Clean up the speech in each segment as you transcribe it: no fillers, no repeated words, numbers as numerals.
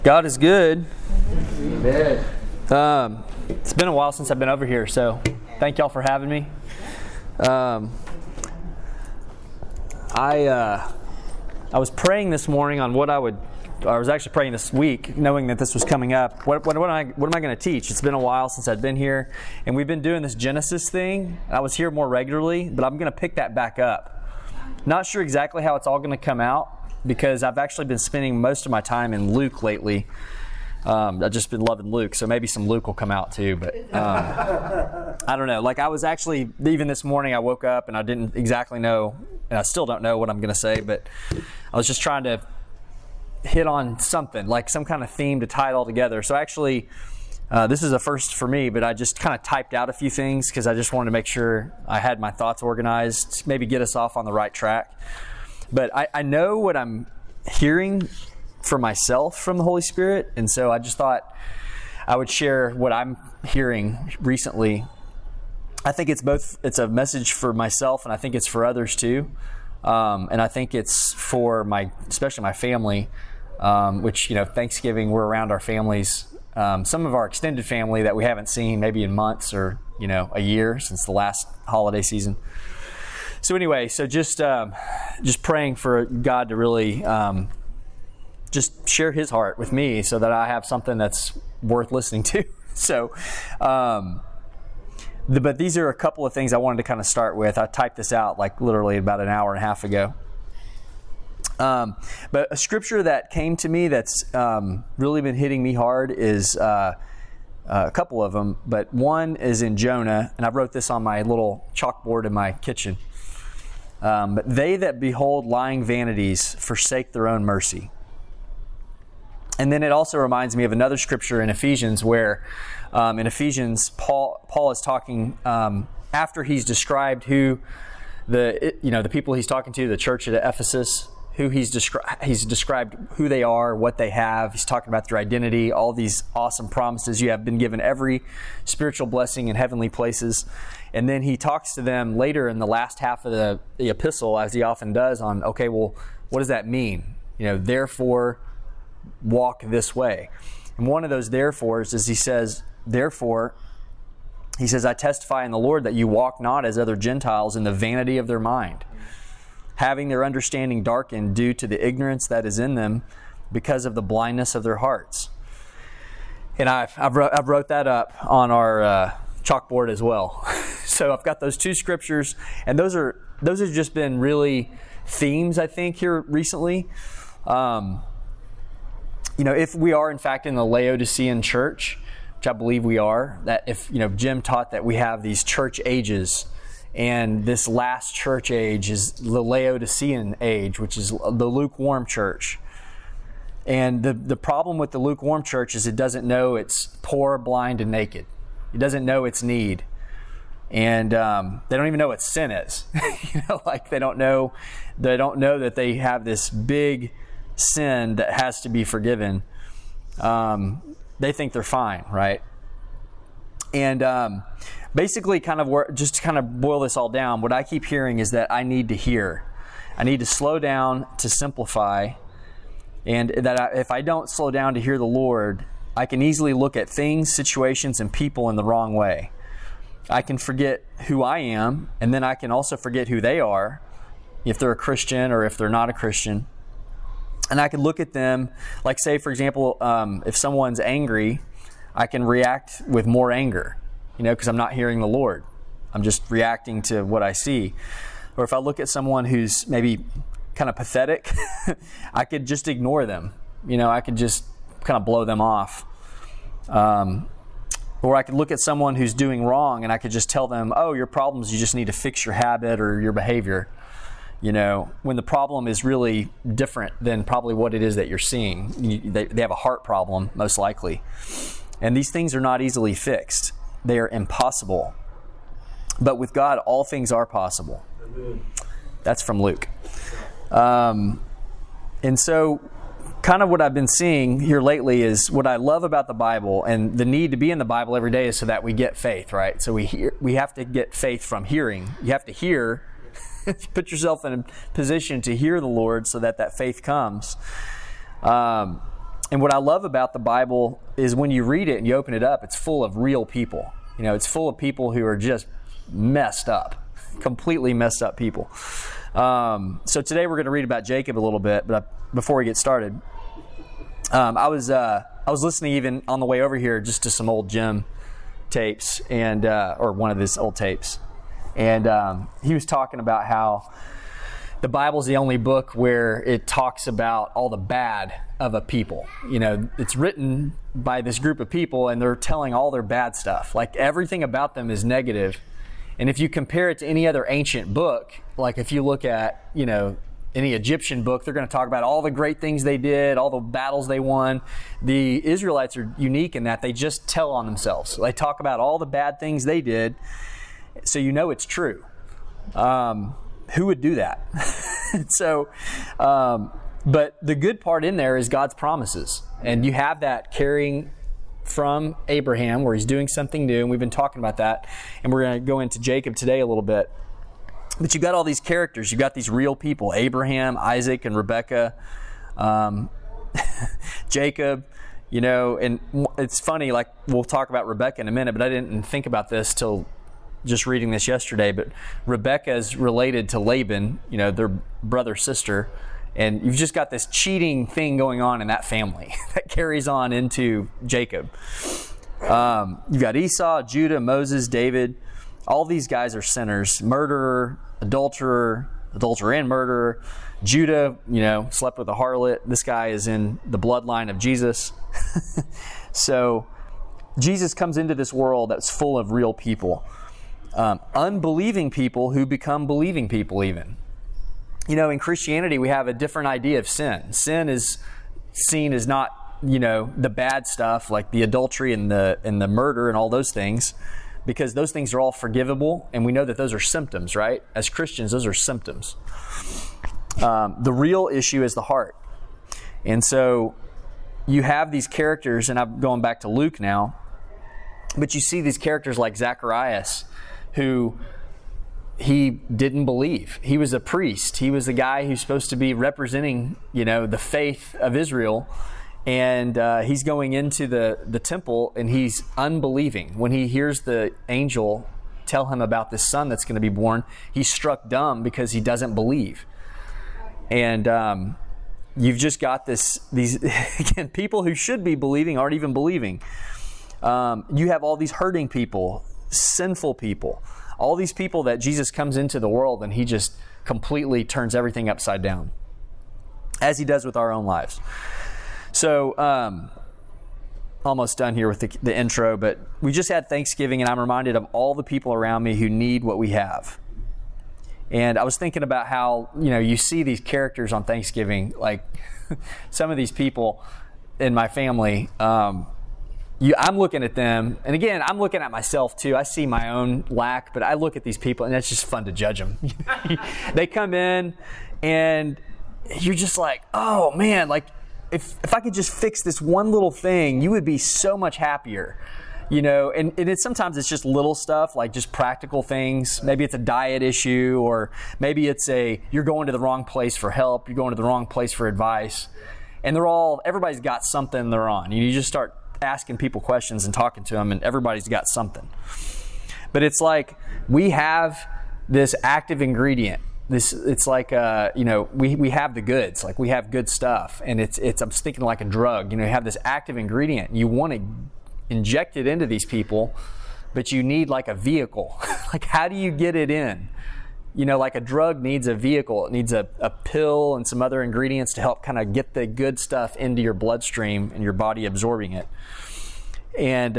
God is good. Amen. It's been a while since I've been over here, so thank y'all for having me. I was praying this morning on I was actually praying this week, knowing that this was coming up. What am I going to teach? It's been a while since I've been here, and we've been doing this Genesis thing. I was here more regularly, but I'm going to pick that back up. Not sure exactly how it's all going to come out, because I've actually been spending most of my time in Luke lately. I've just been loving Luke, so maybe some Luke will come out too, but I don't know. Like, I was actually, even this morning I woke up and I didn't exactly know, and I still don't know what I'm going to say, but I was just trying to hit on something, like some kind of theme to tie it all together. So actually, this is a first for me, but I just kind of typed out a few things because I just wanted to make sure I had my thoughts organized, maybe get us off on the right track. But I know what I'm hearing for myself from the Holy Spirit, and so I just thought I would share what I'm hearing recently. I think it's a message for myself, and I think it's for others too. And I think it's for especially my family, which, Thanksgiving, we're around our families. Some of our extended family that we haven't seen maybe in months or, a year since the last holiday season. So anyway, just praying for God to really just share His heart with me so that I have something that's worth listening to. So, but these are a couple of things I wanted to kind of start with. I typed this out like literally about an hour and a half ago. But a scripture that came to me that's really been hitting me hard is a couple of them, but one is in Jonah, and I wrote this on my little chalkboard in my kitchen. But they that behold lying vanities forsake their own mercy. And then it also reminds me of another scripture in Ephesians where in Ephesians, Paul is talking after he's described who the people he's talking to, the church at Ephesus, who he's described who they are, what they have. He's talking about their identity, all these awesome promises. You have been given every spiritual blessing in heavenly places. And then he talks to them later in the last half of the epistle, as he often does, on, okay, well, what does that mean? Therefore, walk this way. And one of those therefores is he says, I testify in the Lord that you walk not as other Gentiles in the vanity of their mind, having their understanding darkened due to the ignorance that is in them because of the blindness of their hearts. And I've wrote that up on our chalkboard as well. So I've got those two scriptures, and those have just been really themes, I think, here recently. If we are in fact in the Laodicean church, which I believe we are, that if Jim taught that we have these church ages, and this last church age is the Laodicean age, which is the lukewarm church. And the problem with the lukewarm church is it doesn't know it's poor, blind, and naked. It doesn't know its need. And they don't even know what sin is. They don't know that they have this big sin that has to be forgiven. They think they're fine, right? And basically, just to kind of boil this all down, what I keep hearing is that I need to hear. I need to slow down to simplify, and that if I don't slow down to hear the Lord, I can easily look at things, situations, and people in the wrong way. I can forget who I am, and then I can also forget who they are, if they're a Christian or if they're not a Christian. And I can look at them, like say, for example, if someone's angry, I can react with more anger, because I'm not hearing the Lord. I'm just reacting to what I see. Or if I look at someone who's maybe kind of pathetic, I could just ignore them. I could just kind of blow them off. Or I could look at someone who's doing wrong and I could just tell them, oh, your problem is you just need to fix your habit or your behavior. When the problem is really different than probably what it is that you're seeing. They have a heart problem, most likely. And these things are not easily fixed. They are impossible. But with God, all things are possible. Amen. That's from Luke. And so kind of what I've been seeing here lately is what I love about the Bible, and the need to be in the Bible every day is so that we get faith, right? So we have to get faith from hearing. You have to hear, put yourself in a position to hear the Lord so that faith comes. And what I love about the Bible is when you read it and you open it up, it's full of real people. You know, it's full of people who are just messed up, completely messed up people. So today we're going to read about Jacob a little bit, but before we get started, I was listening even on the way over here just to some old Jim tapes and or one of his old tapes, and he was talking about how the Bible's the only book where it talks about all the bad of a people. You know, it's written by this group of people and they're telling all their bad stuff. Like everything about them is negative. And if you compare it to any other ancient book, like if you look at, you know, any Egyptian book, they're going to talk about all the great things they did, all the battles they won. The Israelites are unique in that they just tell on themselves. They talk about all the bad things they did, so you know it's true. Who would do that? So, but the good part in there is God's promises. And you have that carrying from Abraham where he's doing something new. And we've been talking about that. And we're going to go into Jacob today a little bit. But you've got all these characters. You've got these real people, Abraham, Isaac, and Rebekah, Jacob, you know, and it's funny, like we'll talk about Rebekah in a minute, but I didn't think about this till just reading this yesterday, but Rebekah is related to Laban, you know, their brother-sister, and you've just got this cheating thing going on in that family that carries on into Jacob. You've got Esau, Judah, Moses, David. All these guys are sinners, murderer, adulterer and murderer. Judah, you know, slept with a harlot. This guy is in the bloodline of Jesus. So Jesus comes into this world that's full of real people. Unbelieving people who become believing people even. You know, in Christianity, we have a different idea of sin. Sin is seen as not, you know, the bad stuff like the adultery and the murder and all those things, because those things are all forgivable, and we know that those are symptoms, right? As Christians, those are symptoms. The real issue is the heart. And so you have these characters, and I'm going back to Luke now, but you see these characters like Zacharias, who he didn't believe. He was a priest. He was the guy who's supposed to be representing, you know, the faith of Israel. And he's going into the temple and he's unbelieving. When he hears the angel tell him about this son that's going to be born, he's struck dumb because he doesn't believe. And you've just got these again, people who should be believing aren't even believing. You have all these hurting people, sinful people, all these people that Jesus comes into the world and he just completely turns everything upside down, as he does with our own lives. So, almost done here with the intro, but we just had Thanksgiving and I'm reminded of all the people around me who need what we have. And I was thinking about how, you know, you see these characters on Thanksgiving, like some of these people in my family, I'm looking at them, and again, I'm looking at myself too. I see my own lack, but I look at these people, and it's just fun to judge them. They come in, and you're just like, oh man, like if I could just fix this one little thing, you would be so much happier. You know, and sometimes it's just little stuff, like just practical things. Maybe it's a diet issue, or maybe it's you're going to the wrong place for help, you're going to the wrong place for advice, and everybody's got something they're on. You just start asking people questions and talking to them, and everybody's got something. But it's like we have this active ingredient. It's like you know, we have the goods, like we have good stuff, and it's I'm thinking like a drug. You know, you have this active ingredient, and you want to inject it into these people, but you need like a vehicle. Like, how do you get it in? You know, like a drug needs a vehicle. It needs a pill and some other ingredients to help kind of get the good stuff into your bloodstream and your body absorbing it. And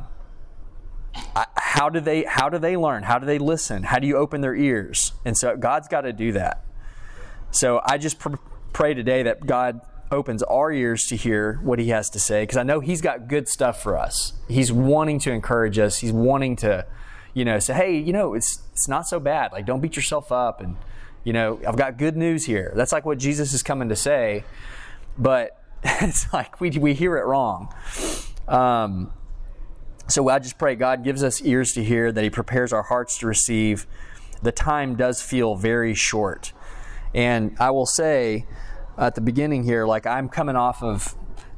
how do they learn? How do they listen? How do you open their ears? And so God's got to do that. So I just pray today that God opens our ears to hear what he has to say, because I know he's got good stuff for us. He's wanting to encourage us. He's wanting to, you know, say, hey, you know, it's not so bad. Like, don't beat yourself up. And, you know, I've got good news here. That's like what Jesus is coming to say. But it's like we hear it wrong. So I just pray God gives us ears to hear, that he prepares our hearts to receive. The time does feel very short. And I will say at the beginning here, like I'm coming off of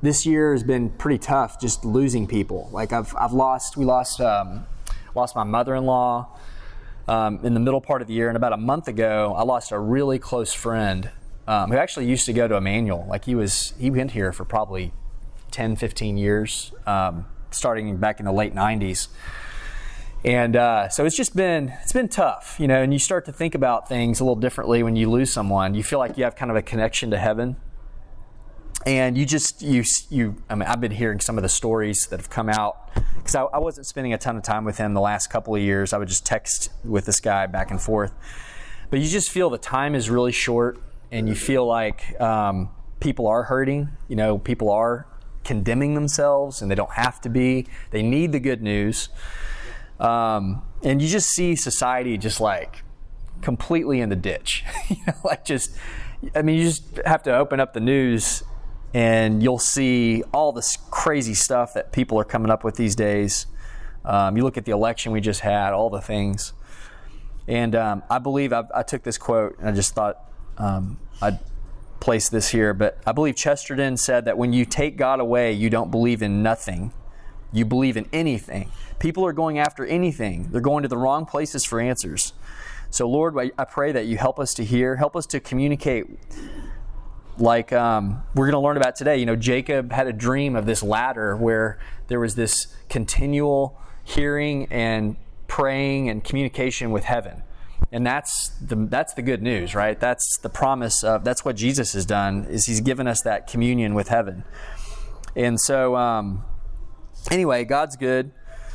this year has been pretty tough, just losing people. Like we lost my mother-in-law in the middle part of the year, and about a month ago, I lost a really close friend who actually used to go to Emmanuel. Like he went here for probably 10, 15 years, starting back in the late 90s. And so it's been tough, and you start to think about things a little differently when you lose someone. You feel like you have kind of a connection to heaven. And I've been hearing some of the stories that have come out, because I wasn't spending a ton of time with him the last couple of years. I would just text with this guy back and forth. But you just feel the time is really short, and you feel like people are hurting. People are condemning themselves, and they don't have to be. They need the good news. And you just see society just like completely in the ditch. You just have to open up the news, and you'll see all this crazy stuff that people are coming up with these days. You look at the election we just had, all the things. And I believe I took this quote, and I just thought I'd place this here. But I believe Chesterton said that when you take God away, you don't believe in nothing. You believe in anything. People are going after anything. They're going to the wrong places for answers. So Lord, I pray that you help us to hear, help us to communicate. Like we're going to learn about today. Jacob had a dream of this ladder where there was this continual hearing and praying and communication with heaven. And that's the good news, right? That's the promise of, that's what Jesus has done, is he's given us that communion with heaven. And so, anyway, God's good.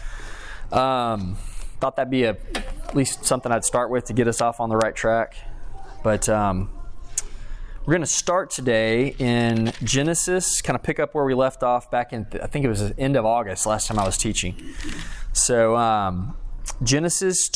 Thought that'd be at least something I'd start with to get us off on the right track. But we're going to start today in Genesis, kind of pick up where we left off back in, I think it was the end of August last time I was teaching. So Genesis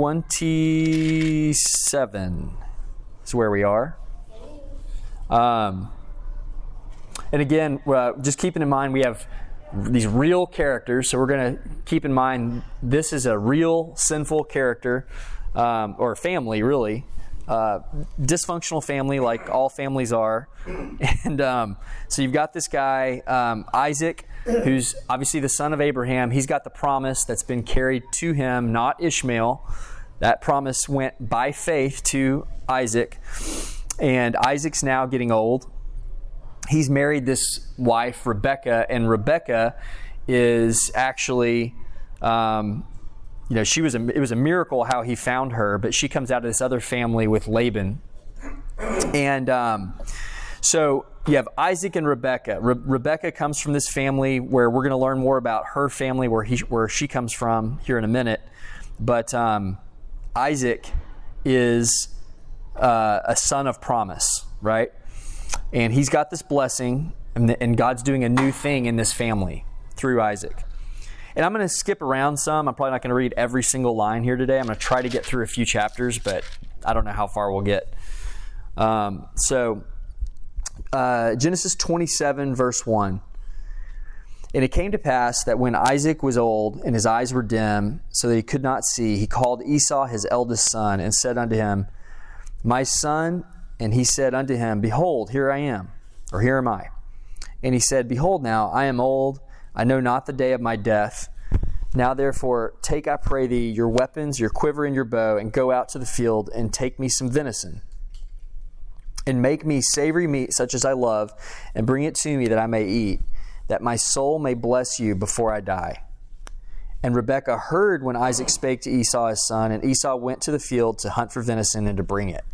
27 is where we are. And again, just keeping in mind we have these real characters, so we're going to keep in mind this is a real sinful character, or family really, dysfunctional family like all families are. And so you've got this guy, Isaac, who's obviously the son of Abraham. He's got the promise that's been carried to him, not Ishmael. That promise went by faith to Isaac, and Isaac's now getting old. He's married this wife, Rebecca, and Rebecca is actually, it was a miracle how he found her, but she comes out of this other family with Laban. And so you have Isaac and Rebecca. Rebecca comes from this family where we're going to learn more about her family, where she comes from here in a minute. But Isaac is a son of promise, right? And he's got this blessing, and God's doing a new thing in this family through Isaac. And I'm going to skip around some. I'm probably not going to read every single line here today. I'm going to try to get through a few chapters, but I don't know how far we'll get. Genesis 27, verse 1. And it came to pass that when Isaac was old and his eyes were dim, so that he could not see, he called Esau his eldest son and said unto him, My son. And he said unto him, Behold, here I am, or here am I. And he said, Behold now, I am old, I know not the day of my death. Now therefore, take, I pray thee, your weapons, your quiver and your bow, and go out to the field, and take me some venison. And make me savory meat such as I love, and bring it to me that I may eat, that my soul may bless you before I die. And Rebekah heard when Isaac spake to Esau his son, and Esau went to the field to hunt for venison and to bring it.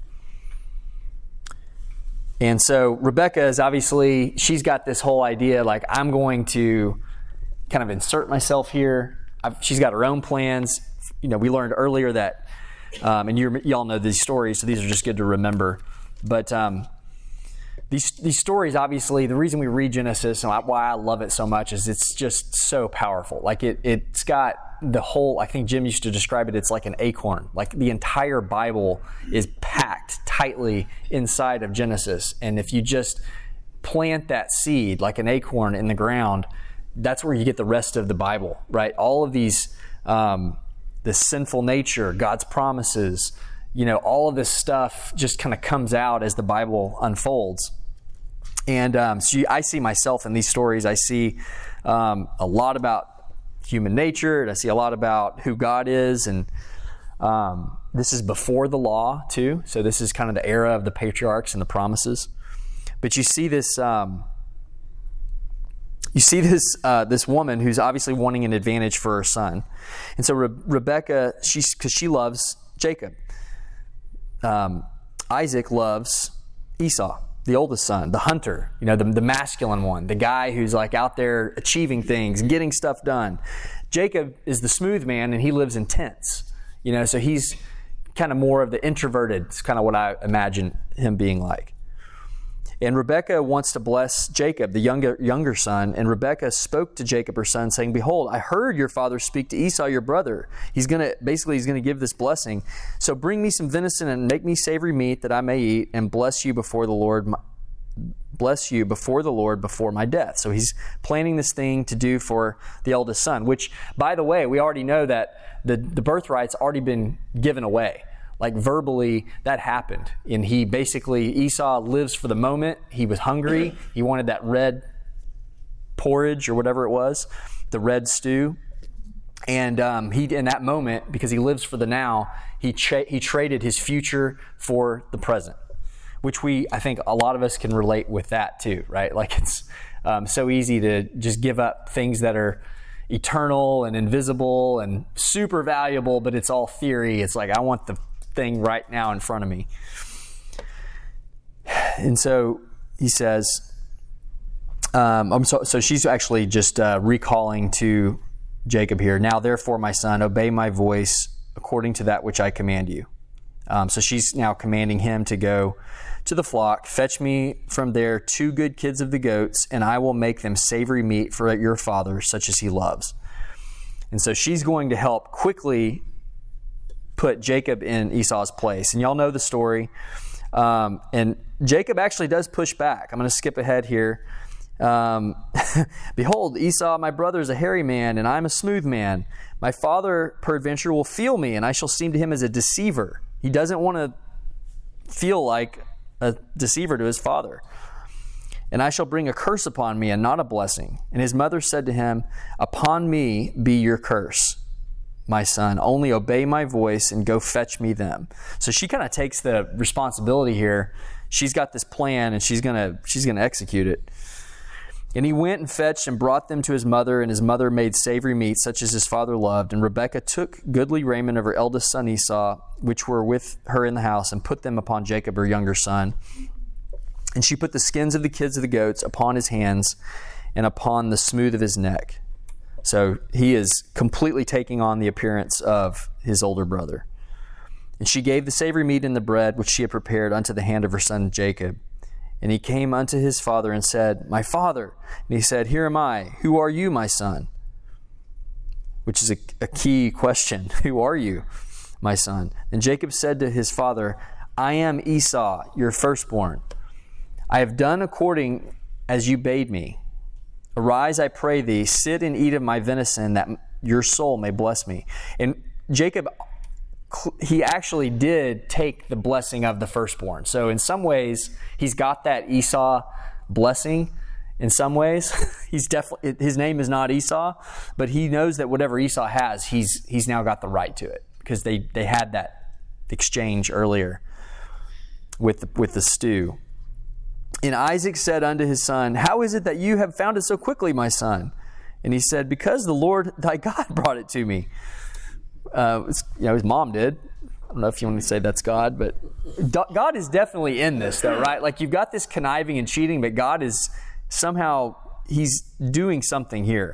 And so Rebecca is obviously, she's got this whole idea, like, I'm going to kind of insert myself here. She's got her own plans. We learned earlier that, and y'all know these stories, so these are just good to remember. But these stories, obviously, the reason we read Genesis and why I love it so much is it's just so powerful. Like it's got the whole, I think Jim used to describe it, it's like an acorn. Like the entire Bible is packed tightly inside of Genesis. And if you just plant that seed like an acorn in the ground, that's where you get the rest of the Bible, right? All of these, the sinful nature, God's promises, all of this stuff just kind of comes out as the Bible unfolds. And I see myself in these stories. I see a lot about human nature, and I see a lot about who God is. And this is before the law, too. So this is kind of the era of the patriarchs and the promises. But you see this... this woman who's obviously wanting an advantage for her son. And so Rebecca, because she loves Jacob. Isaac loves Esau, the oldest son, the hunter, the masculine one, the guy who's like out there achieving things, getting stuff done. Jacob is the smooth man, and he lives in tents. So he's kind of more of the introverted. It's kind of what I imagine him being like. And Rebekah wants to bless Jacob, the younger son. And Rebekah spoke to Jacob, her son, saying, "Behold, I heard your father speak to Esau, your brother. He's going to give this blessing. So bring me some venison and make me savory meat that I may eat and bless you before the Lord before my death." So he's planning this thing to do for the eldest son, which, by the way, we already know that the birthright's already been given away. Like verbally, that happened. And Esau lives for the moment. He was hungry. He wanted that red porridge or whatever it was, the red stew. And in that moment, because he lives for the now, he traded his future for the present, which I think a lot of us can relate with that too, right? Like it's so easy to just give up things that are eternal and invisible and super valuable, but it's all theory. It's like, I want the thing right now in front of me. And so he says, so she's actually just recalling to Jacob here, "Now therefore, my son, obey my voice according to that which I command you." So she's now commanding him to go to the flock, "Fetch me from there 2 good kids of the goats, and I will make them savory meat for your father, such as he loves." And so she's going to help quickly put Jacob in Esau's place. And y'all know the story. And Jacob actually does push back. I'm going to skip ahead here. "Behold, Esau, my brother, is a hairy man, and I'm a smooth man. My father, peradventure, will feel me, and I shall seem to him as a deceiver." He doesn't want to feel like a deceiver to his father. "And I shall bring a curse upon me, and not a blessing." And his mother said to him, "Upon me be your curse, my son, only obey my voice and go fetch me them." So she kind of takes the responsibility here. She's got this plan, and she's gonna execute it. "And he went and fetched and brought them to his mother, and his mother made savory meat such as his father loved. And Rebekah took goodly raiment of her eldest son Esau, which were with her in the house, and put them upon Jacob, her younger son. And she put the skins of the kids of the goats upon his hands and upon the smooth of his neck." So he is completely taking on the appearance of his older brother. "And she gave the savory meat and the bread which she had prepared unto the hand of her son Jacob. And he came unto his father and said, 'My father.' And he said, 'Here am I. Who are you, my son?'" Which is a key question. "Who are you, my son?" And Jacob said to his father, "I am Esau, your firstborn. I have done according as you bade me. Arise, I pray thee, sit and eat of my venison, that your soul may bless me." And Jacob, he actually did take the blessing of the firstborn. So in some ways, he's got that Esau blessing. In some ways, his name is not Esau, but he knows that whatever Esau has, he's now got the right to it, because they had that exchange earlier with the stew. "And Isaac said unto his son, How is it that you have found it so quickly, my son? And he said, Because the Lord thy God brought it to me." His mom did. I don't know if you want to say that's God, but God is definitely in this, though, right? Like, you've got this conniving and cheating, but God is somehow, he's doing something here.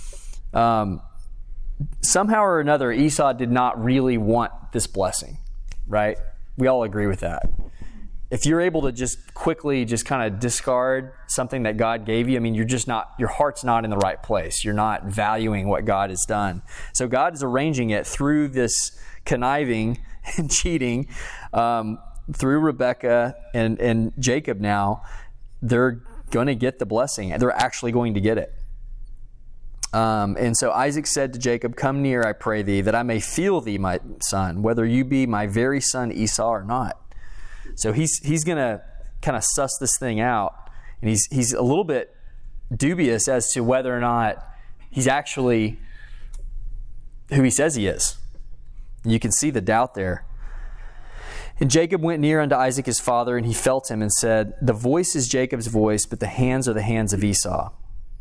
Somehow or another, Esau did not really want this blessing, right? We all agree with that. If you're able to just quickly just kind of discard something that God gave you, I mean, your heart's not in the right place. You're not valuing what God has done. So God is arranging it through this conniving and cheating, through Rebekah and Jacob now. They're going to get the blessing. They're actually going to get it. And so Isaac said to Jacob, "Come near, I pray thee, that I may feel thee, my son, whether you be my very son Esau or not." So he's going to kind of suss this thing out And he's a little bit dubious as to whether or not he's actually who he says he is. You can see the doubt there. And Jacob went near unto Isaac his father, and he felt him and said, the voice is Jacob's voice, but the hands are the hands of Esau.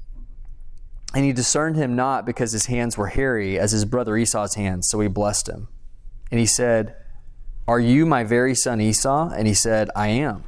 And he discerned him not, because his hands were hairy as his brother Esau's hands. So he blessed him. And he said, are you my very son Esau? And he said, I am.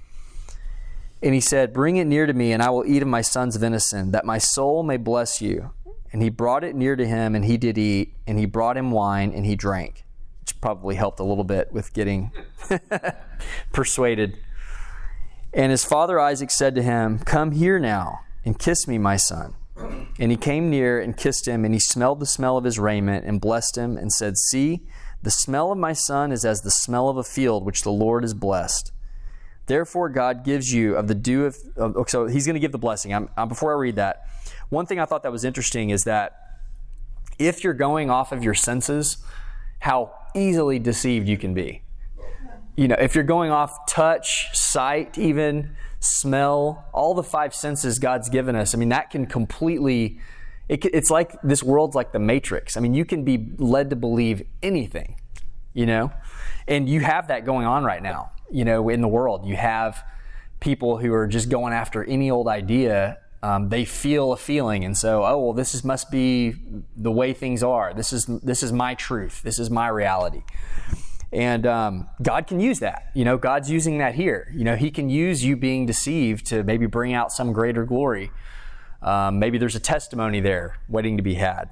And he said, bring it near to me, and I will eat of my son's venison, that my soul may bless you. And he brought it near to him, and he did eat. And he brought him wine, and he drank. Which probably helped a little bit with getting persuaded. And his father Isaac said to him, come here now, and kiss me, my son. And he came near and kissed him, and he smelled the smell of his raiment, and blessed him, and said, see, the smell of my son is as the smell of a field which the Lord has blessed. Therefore God gives you of the dew of so he's going to give the blessing. Before I read that, one thing I thought that was interesting is that if you're going off of your senses, how easily deceived you can be. You know, if you're going off touch, sight, even smell, all the 5 senses God's given us, I mean, that can completely, it's like this world's like the Matrix. I mean, you can be led to believe anything, you know, and you have that going on right now. You know, in the world, you have people who are just going after any old idea. They feel a feeling, and so, oh well, must be the way things are. This is my truth. This is my reality. And God can use that. You know, God's using that here. You know, He can use you being deceived to maybe bring out some greater glory. Maybe there's a testimony there waiting to be had.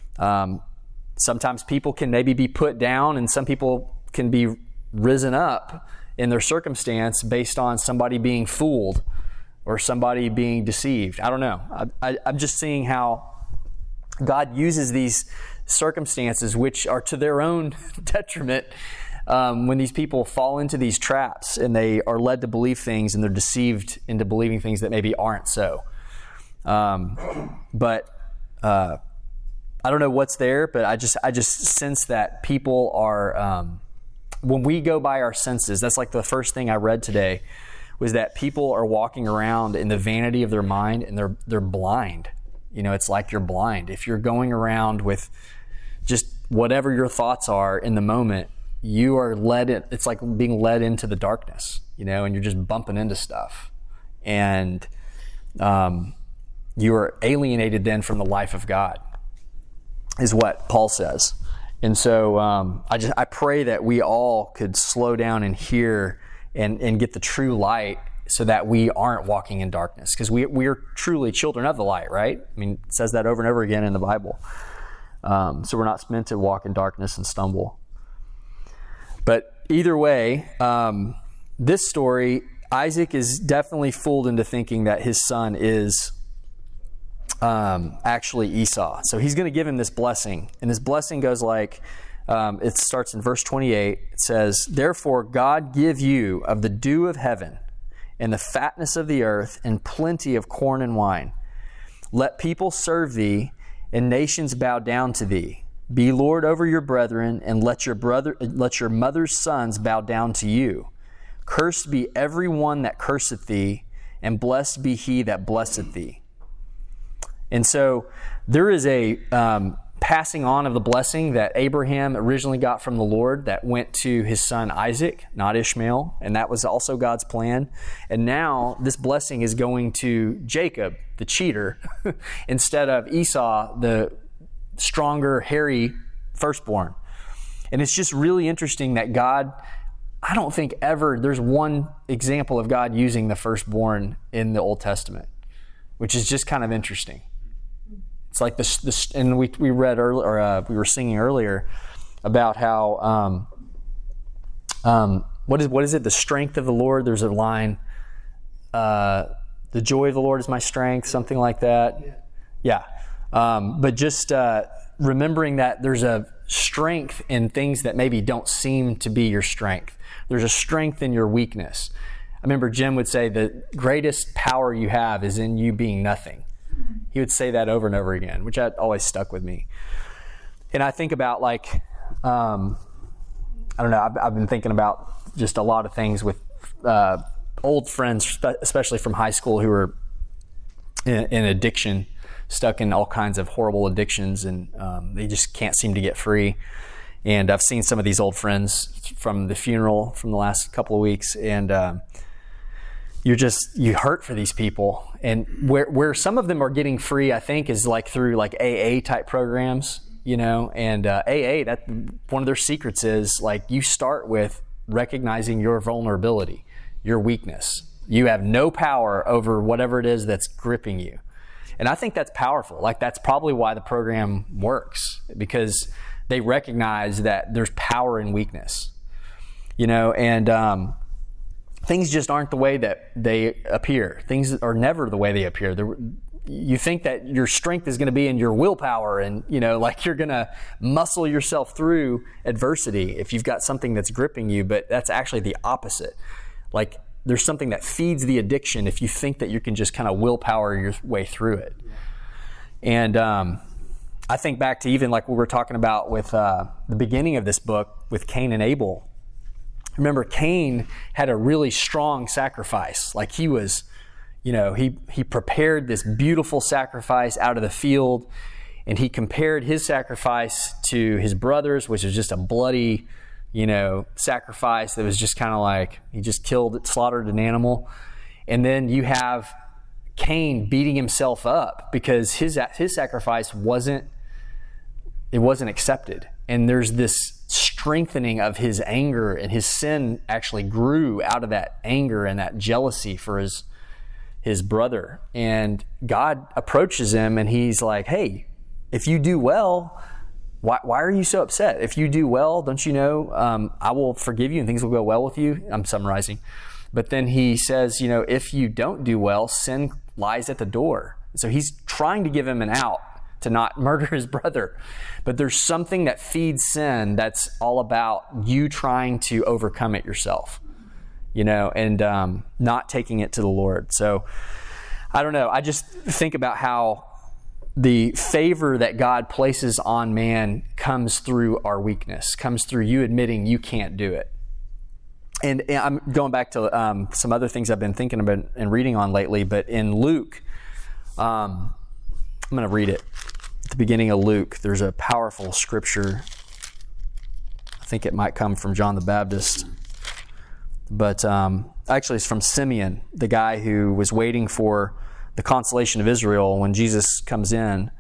Sometimes people can maybe be put down, and some people can be risen up in their circumstance based on somebody being fooled or somebody being deceived. I don't know. I'm just seeing how God uses these circumstances, which are to their own detriment, when these people fall into these traps and they are led to believe things and they're deceived into believing things that maybe aren't so. But I don't know what's there, but I just sense that people are... when we go by our senses, that's like the first thing I read today, was that people are walking around in the vanity of their mind, and they're blind. You know, it's like you're blind. If you're going around with just whatever your thoughts are in the moment, you are it's like being led into the darkness, you know, and you're just bumping into stuff. And you are alienated then from the life of God, is what Paul says. And so I pray that we all could slow down and hear and get the true light, so that we aren't walking in darkness, because we are truly children of the light, right? I mean, it says that over and over again in the Bible. So we're not meant to walk in darkness and stumble. But either way, this story, Isaac is definitely fooled into thinking that his son is actually Esau. So he's going to give him this blessing. And this blessing goes like, it starts in verse 28. It says, therefore God give you of the dew of heaven and the fatness of the earth and plenty of corn and wine. Let people serve thee and nations bow down to thee. Be Lord over your brethren, and let your mother's sons bow down to you. Cursed be every one that curseth thee, and blessed be he that blesseth thee. And so there is a passing on of the blessing that Abraham originally got from the Lord that went to his son Isaac, not Ishmael, and that was also God's plan. And now this blessing is going to Jacob, the cheater, instead of Esau, the stronger, hairy firstborn. And it's just really interesting that God, I don't think ever there's one example of God using the firstborn in the Old Testament, which is just kind of interesting. It's like this, and we read earlier, or we were singing earlier about how what is it? The strength of the Lord. There's a line, the joy of the Lord is my strength, something like that. Yeah. But just remembering that there's a strength in things that maybe don't seem to be your strength. There's a strength in your weakness. I remember Jim would say the greatest power you have is in you being nothing. He would say that over and over again, which had always stuck with me. And I think about like, I don't know, I've been thinking about just a lot of things with old friends, especially from high school, who were in addiction, stuck in all kinds of horrible addictions, and they just can't seem to get free. And I've seen some of these old friends from the funeral from the last couple of weeks, and you hurt for these people. And where some of them are getting free, I think, is like through like AA type programs, and AA, that one of their secrets is like you start with recognizing your vulnerability, your weakness. You have no power over whatever it is that's gripping you. And I think that's powerful. Like that's probably why the program works, because they recognize that there's power in weakness, and things just aren't the way that they appear. Things are never the way they appear. You think that your strength is going to be in your willpower and, like you're going to muscle yourself through adversity if you've got something that's gripping you, but that's actually the opposite. Like there's something that feeds the addiction if you think that you can just kind of willpower your way through it. And I think back to even like we were talking about with the beginning of this book with Cain and Abel. Remember, Cain had a really strong sacrifice. Like he was, he prepared this beautiful sacrifice out of the field, and he compared his sacrifice to his brother's, which was just a bloody, sacrifice that was just kind of like he just slaughtered an animal. And then you have Cain beating himself up because his sacrifice wasn't accepted. And there's this strengthening of his anger, and his sin actually grew out of that anger and that jealousy for his brother. And God approaches him and he's like, hey, if you do well, why are you so upset? If you do well, don't you know, I will forgive you and things will go well with you. I'm summarizing. But then he says, if you don't do well, sin lies at the door. So he's trying to give him an out to not murder his brother. But there's something that feeds sin that's all about you trying to overcome it yourself, and not taking it to the Lord. So I don't know. I just think about how the favor that God places on man comes through our weakness, comes through you admitting you can't do it. And I'm going back to some other things I've been thinking about and reading on lately, but in Luke, I'm going to read it. At the beginning of Luke, there's a powerful scripture. I think it might come from John the Baptist. But actually it's from Simeon, the guy who was waiting for the consolation of Israel when Jesus comes in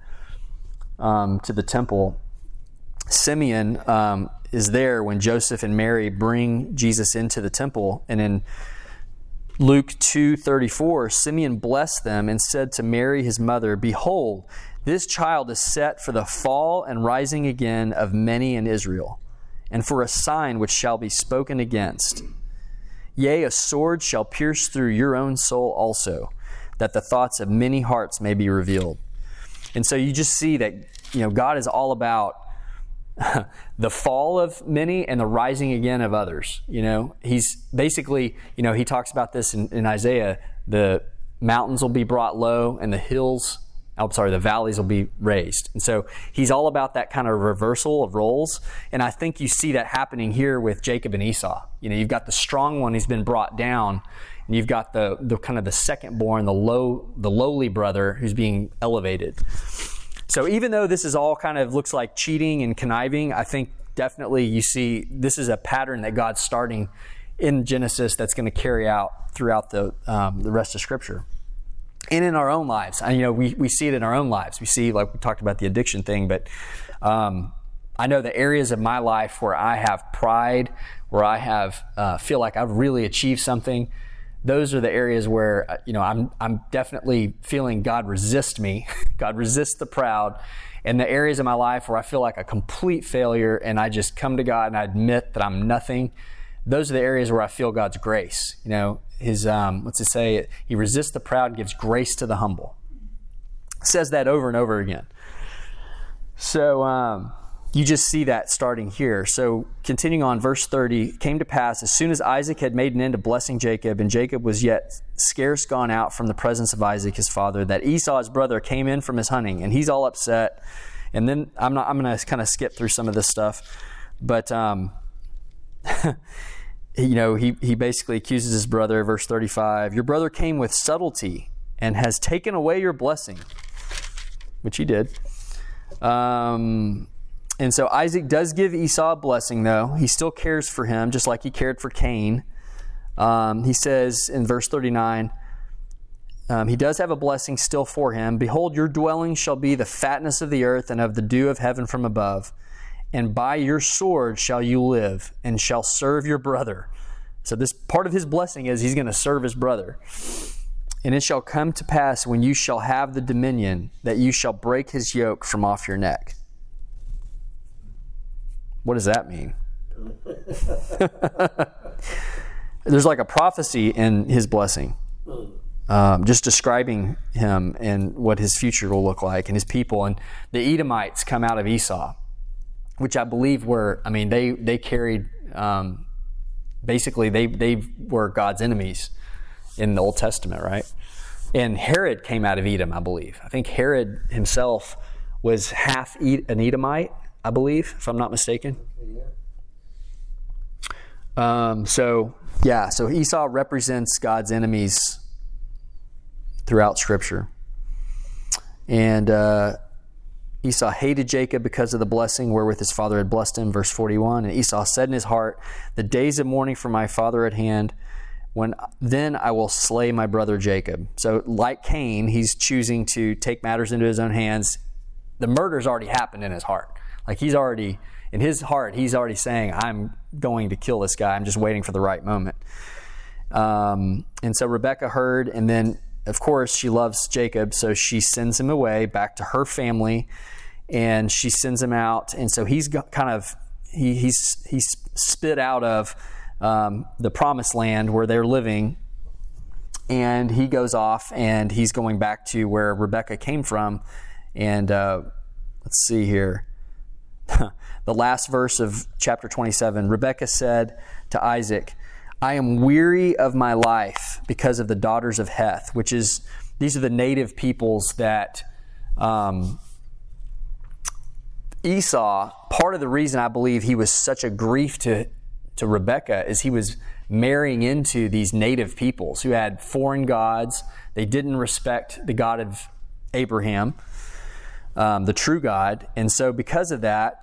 to the temple. Simeon is there when Joseph and Mary bring Jesus into the temple. And in Luke 2:34, Simeon blessed them and said to Mary, his mother, "Behold, this child is set for the fall and rising again of many in Israel, and for a sign which shall be spoken against. Yea, a sword shall pierce through your own soul also, that the thoughts of many hearts may be revealed." And so you just see that, God is all about the fall of many and the rising again of others. He's basically, he talks about this in Isaiah, the mountains will be brought low and the valleys will be raised. And so he's all about that kind of reversal of roles. And I think you see that happening here with Jacob and Esau. You've got the strong one who's been brought down, and you've got the kind of the second born, the lowly brother who's being elevated. So even though this is all kind of looks like cheating and conniving, I think definitely you see this is a pattern that God's starting in Genesis that's going to carry out throughout the rest of Scripture. And in our own lives, we see it in our own lives. We see, like we talked about the addiction thing, but I know the areas of my life where I have pride, where I have feel like I've really achieved something. Those are the areas where I'm definitely feeling God resist me. God resists the proud. And the areas of my life where I feel like a complete failure, and I just come to God and I admit that I'm nothing. Those are the areas where I feel God's grace. His what's it say? He resists the proud, gives grace to the humble. It says that over and over again. So you just see that starting here. So continuing on, verse 30, it came to pass as soon as Isaac had made an end of blessing Jacob, and Jacob was yet scarce gone out from the presence of Isaac his father, that Esau his brother came in from his hunting, and he's all upset. And then I'm going to kind of skip through some of this stuff, but he basically accuses his brother, verse 35, your brother came with subtlety and has taken away your blessing, which he did. And so Isaac does give Esau a blessing, though. He still cares for him, just like he cared for Cain. He says in verse 39, he does have a blessing still for him. Behold, your dwelling shall be the fatness of the earth and of the dew of heaven from above. And by your sword shall you live, and shall serve your brother. So this part of his blessing is he's going to serve his brother. And it shall come to pass when you shall have the dominion, that you shall break his yoke from off your neck. What does that mean? There's like a prophecy in his blessing, just describing him and what his future will look like and his people. And the Edomites come out of Esau, which I believe they carried, basically they were God's enemies in the Old Testament, right? And Herod came out of Edom, I believe. I think Herod himself was half an Edomite, I believe, if I'm not mistaken. So Esau represents God's enemies throughout Scripture. And Esau hated Jacob because of the blessing wherewith his father had blessed him, verse 41. And Esau said in his heart, the days of mourning for my father at hand, then I will slay my brother Jacob. So like Cain, he's choosing to take matters into his own hands. The murder's already happened in his heart. Like he's already saying, I'm going to kill this guy. I'm just waiting for the right moment. And so Rebekah heard, and then of course she loves Jacob, so she sends him away back to her family, and she sends him out. And so he's spit out of the promised land where they're living, and he goes off and he's going back to where Rebekah came from. And let's see here. The last verse of chapter 27, Rebekah said to Isaac, I am weary of my life because of the daughters of Heth, these are the native peoples that Esau, part of the reason I believe he was such a grief to Rebekah is he was marrying into these native peoples who had foreign gods. They didn't respect the God of Abraham, the true God. And so because of that,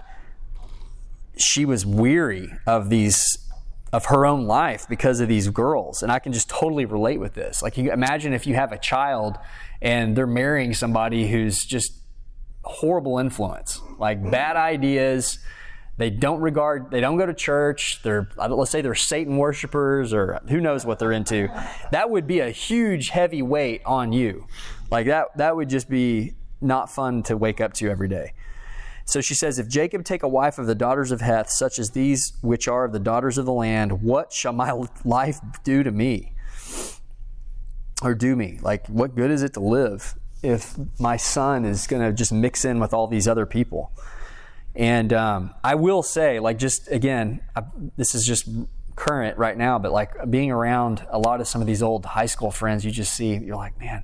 she was weary of her own life because of these girls. And I can just totally relate with this. Like, you imagine if you have a child and they're marrying somebody who's just horrible influence, like bad ideas. They don't go to church. Let's say they're Satan worshipers, or who knows what they're into. That would be a huge, heavy weight on you. Like that would just be not fun to wake up to every day. So she says, if Jacob take a wife of the daughters of Heth, such as these which are of the daughters of the land, what shall my life do to me? Or do me? Like, what good is it to live if my son is going to just mix in with all these other people? And I will say, like, just again, this is just current right now, but like being around a lot of some of these old high school friends, you're like, man,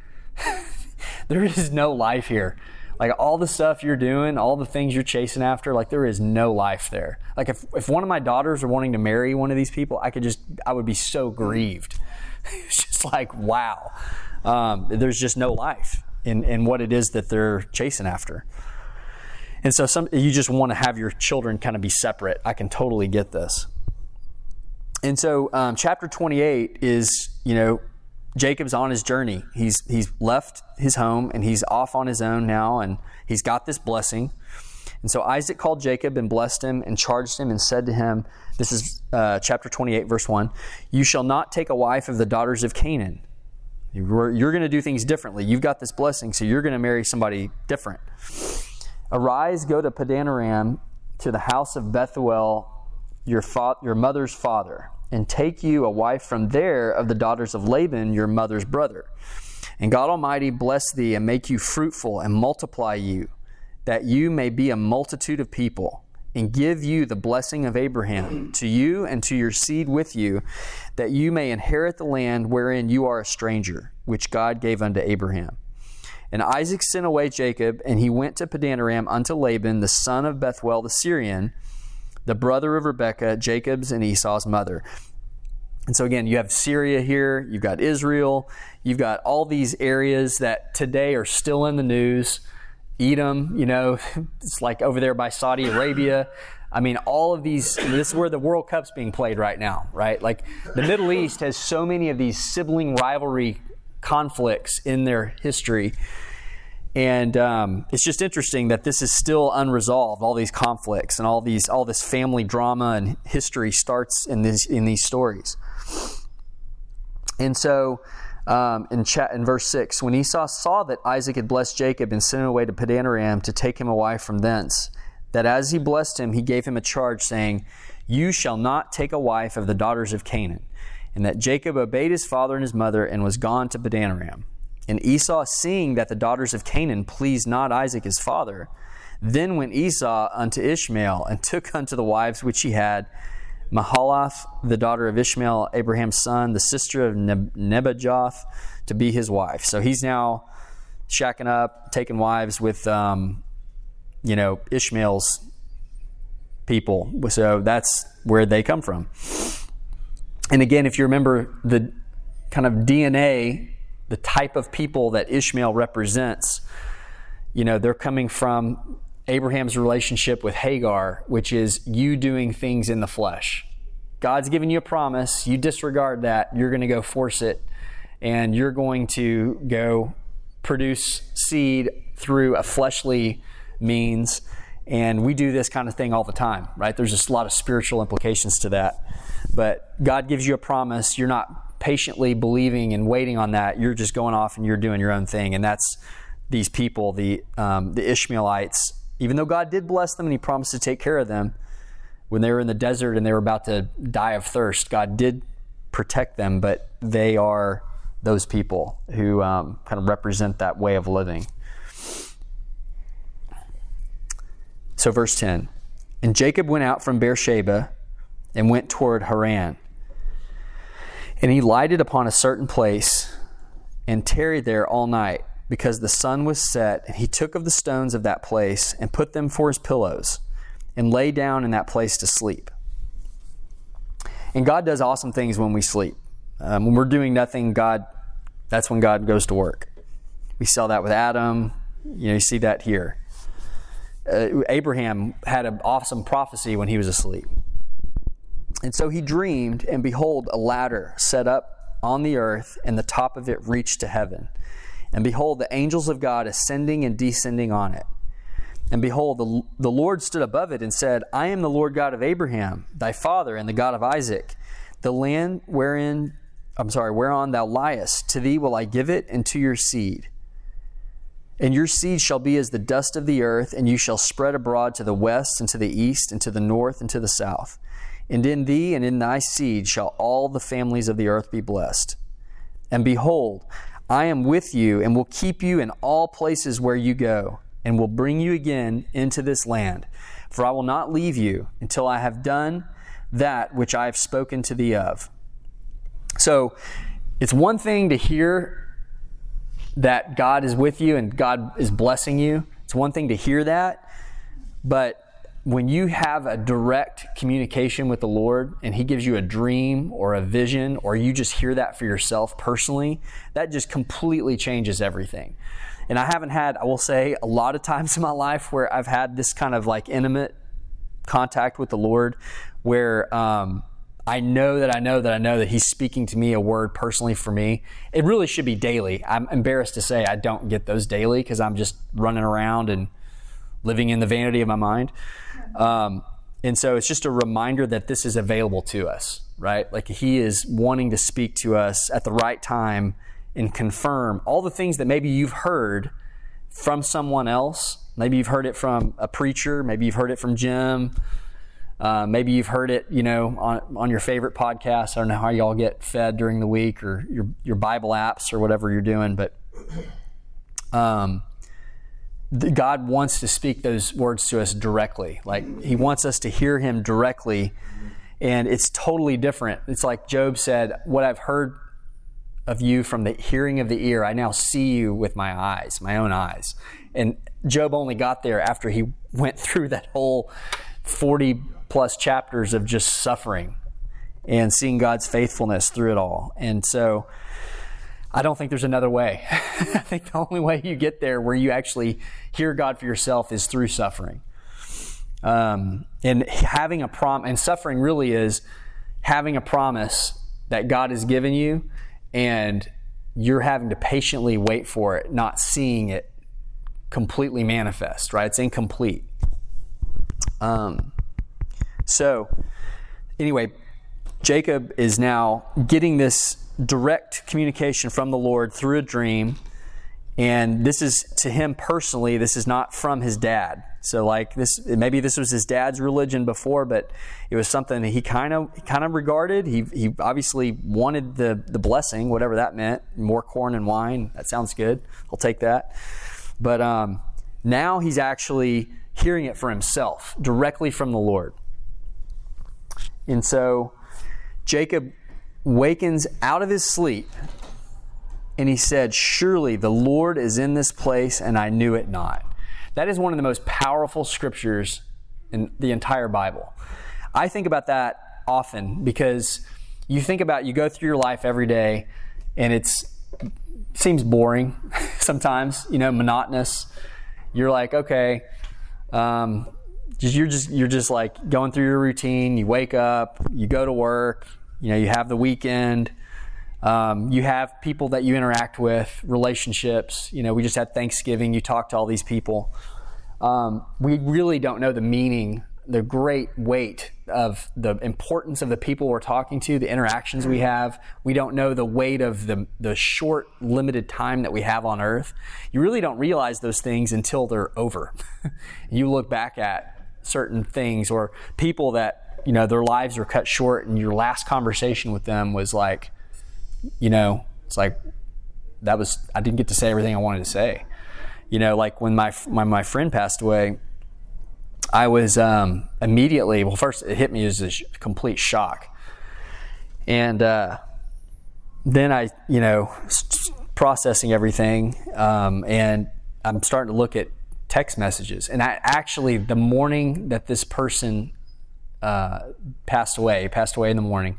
there is no life here. Like, all the stuff you're doing, all the things you're chasing after, like, there is no life there. Like, if one of my daughters were wanting to marry one of these people, I would be so grieved. It's just like, wow. There's just no life in what it is that they're chasing after. And so you just want to have your children kind of be separate. I can totally get this. And so chapter 28 is, Jacob's on his journey. He's left his home and he's off on his own now, and he's got this blessing. And so Isaac called Jacob and blessed him and charged him and said to him, this is chapter 28, verse 1, you shall not take a wife of the daughters of Canaan. You're going to do things differently. You've got this blessing, so you're going to marry somebody different. Arise, go to Padanaram, to the house of Bethuel, your mother's father, and take you a wife from there of the daughters of Laban, your mother's brother. And God Almighty bless thee and make you fruitful and multiply you, that you may be a multitude of people, and give you the blessing of Abraham to you and to your seed with you, that you may inherit the land wherein you are a stranger, which God gave unto Abraham. And Isaac sent away Jacob, and he went to Padanaram unto Laban, the son of Bethuel the Syrian, the brother of Rebekah, Jacob's and Esau's mother. And so again, you have Syria here, you've got Israel, you've got all these areas that today are still in the news. Edom, it's like over there by Saudi Arabia. I mean, all of these, this is where the World Cup's being played right now, right? Like the Middle East has so many of these sibling rivalry conflicts in their history. And it's just interesting that this is still unresolved, all these conflicts and all this family drama and history starts in these stories. And so in verse 6, when Esau saw that Isaac had blessed Jacob and sent him away to Paddan-aram to take him a wife from thence, that as he blessed him, he gave him a charge, saying, "You shall not take a wife of the daughters of Canaan." And that Jacob obeyed his father and his mother and was gone to Paddan-aram. And Esau, seeing that the daughters of Canaan pleased not Isaac his father, then went Esau unto Ishmael and took unto the wives which he had Mahalath, the daughter of Ishmael, Abraham's son, the sister of Nebajoth, to be his wife. So he's now shacking up, taking wives with, Ishmael's people. So that's where they come from. And again, if you remember the kind of DNA, the type of people that Ishmael represents, they're coming from Abraham's relationship with Hagar, which is you doing things in the flesh. God's given you a promise. You disregard that. You're going to go force it, and you're going to go produce seed through a fleshly means. And we do this kind of thing all the time, right? There's just a lot of spiritual implications to that. But God gives you a promise. You're not patiently believing and waiting on that. You're just going off and you're doing your own thing. And that's these people, the Ishmaelites. Even though God did bless them and he promised to take care of them, when they were in the desert and they were about to die of thirst, God did protect them, but they are those people who kind of represent that way of living. So verse 10, and Jacob went out from Beersheba and went toward Haran. And he lighted upon a certain place and tarried there all night, because the sun was set, and he took of the stones of that place and put them for his pillows and lay down in that place to sleep. And God does awesome things when we sleep. When we're doing nothing, that's when God goes to work. We saw that with Adam. You see that here. Abraham had an awesome prophecy when he was asleep. And so he dreamed, and behold, a ladder set up on the earth, and the top of it reached to heaven. And behold, the angels of God ascending and descending on it. And behold, the Lord stood above it and said, I am the Lord God of Abraham, thy father, and the God of Isaac. The land whereon thou liest, to thee will I give it, and to your seed. And your seed shall be as the dust of the earth, and you shall spread abroad to the west, and to the east, and to the north, and to the south. And in thee and in thy seed shall all the families of the earth be blessed. And behold, I am with you, and will keep you in all places where you go, and will bring you again into this land. For I will not leave you until I have done that which I have spoken to thee of. So it's one thing to hear that God is with you and God is blessing you. It's one thing to hear that. But when you have a direct communication with the Lord and he gives you a dream or a vision, or you just hear that for yourself personally, that just completely changes everything. And I will say, a lot of times in my life where I've had this kind of like intimate contact with the Lord, where I know that he's speaking to me a word personally for me. It really should be daily. I'm embarrassed to say I don't get those daily because I'm just running around and living in the vanity of my mind. And so it's just a reminder that this is available to us, right? Like he is wanting to speak to us at the right time and confirm all the things that maybe you've heard from someone else. Maybe you've heard it from a preacher. Maybe you've heard it from Jim. Maybe you've heard it, on your favorite podcast. I don't know how y'all get fed during the week, or your Bible apps or whatever you're doing, but God wants to speak those words to us directly. Like he wants us to hear him directly, and it's totally different. It's like Job said, what I've heard of you from the hearing of the ear, I now see you with my eyes, my own eyes. And Job only got there after he went through that whole 40 plus chapters of just suffering and seeing God's faithfulness through it all. And so I don't think there's another way. I think the only way you get there where you actually hear God for yourself is through suffering. And having a and suffering really is having a promise that God has given you, and you're having to patiently wait for it, not seeing it completely manifest, right? It's incomplete. So anyway, Jacob is now getting this direct communication from the Lord through a dream. And this is to him personally, this is not from his dad. So like this, maybe this was his dad's religion before, but it was something that he kind of regarded. He obviously wanted the blessing, whatever that meant. More corn and wine. That sounds good. I'll take that. But now he's actually hearing it for himself, directly from the Lord. And so Jacob wakens out of his sleep, and he said, "Surely the Lord is in this place, and I knew it not." That is one of the most powerful scriptures in the entire Bible. I think about that often because you go through your life every day, and it seems boring sometimes, monotonous. You're like, okay, you're just like going through your routine. You wake up, you go to work, you have the weekend. You have people that you interact with, relationships. We just had Thanksgiving. You talk to all these people. We really don't know the meaning, the great weight of the importance of the people we're talking to, the interactions we have. We don't know the weight of the short, limited time that we have on earth. You really don't realize those things until they're over. You look back at certain things or people that, their lives were cut short, and your last conversation with them was like, it's like I didn't get to say everything I wanted to say. Like when my friend passed away, I was immediately, first it hit me as a complete shock. And then I, processing everything, and I'm starting to look at text messages. And I actually, the morning that this person passed away in the morning,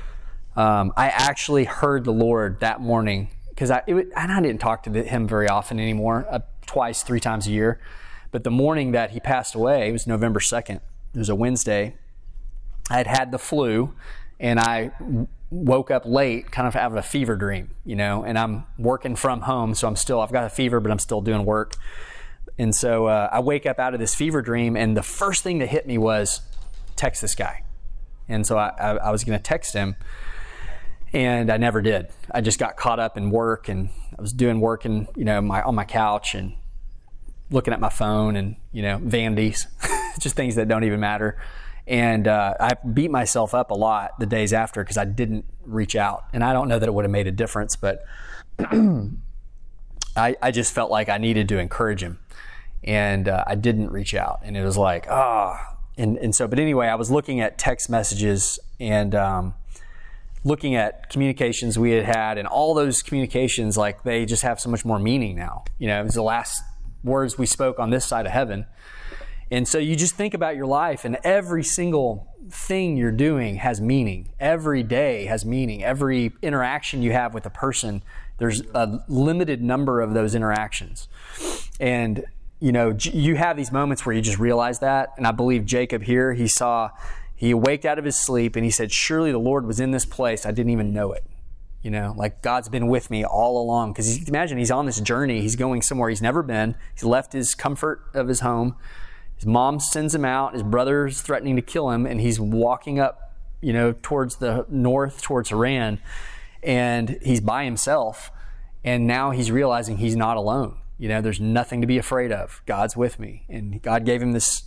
I actually heard the Lord that morning, because I didn't talk to him very often anymore, twice, 3 times a year. But the morning that he passed away, it was November 2nd. It was a Wednesday. I had the flu, and I woke up late, kind of having a fever dream, and I'm working from home, so I've got a fever, but I'm still doing work. And so I wake up out of this fever dream, and the first thing that hit me was, text this guy. And so I was going to text him, and I never did. I just got caught up in work, and I was doing work and on my couch and looking at my phone and vanities, just things that don't even matter. And I beat myself up a lot the days after because I didn't reach out. And I don't know that it would have made a difference, but I just felt like I needed to encourage him, and I didn't reach out. And it was like, and so, but anyway, I was looking at text messages and looking at communications we had, and all those communications, like, they just have so much more meaning now. It was the last words we spoke on this side of heaven. And so you just think about your life, and every single thing you're doing has meaning. Every day has meaning. Every interaction you have with a person, there's a limited number of those interactions. And you have these moments where you just realize that. And I believe Jacob here, he waked out of his sleep, and he said, "Surely the Lord was in this place. I didn't even know it." Like God's been with me all along. Because imagine he's on this journey. He's going somewhere he's never been. He's left his comfort of his home. His mom sends him out. His brother's threatening to kill him. And he's walking up, towards the north, towards Haran. And he's by himself. And now he's realizing he's not alone. There's nothing to be afraid of. God's with me. And God gave him this